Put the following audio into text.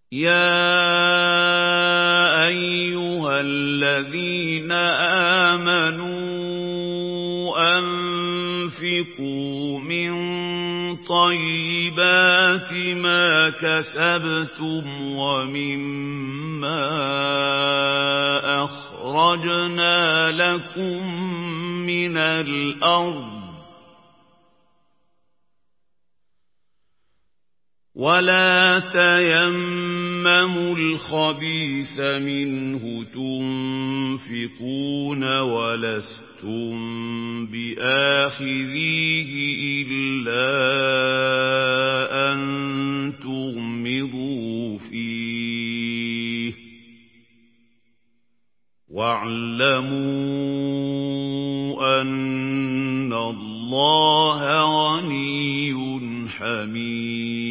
يَا أَيُّهَا الَّذِينَ آمَنُوا أَنفِقُوا مِن طَيِّبَاتِ مَا كَسَبْتُمْ وَمِمَّا أَخْرَجْنَا لَكُم مِّنَ الْأَرْضِ وَلَا تَيَمَّمُوا الْخَبِيثَ مِنْهُ تُنفِقُونَ وَلَسْتُم بِآخِذِيهِ إِلَّا أَن تُغْمِضُوا فِيهِ ۚ وَاعْلَمُوا أَنَّ اللَّهَ غَنِيٌّ حَمِيدٌ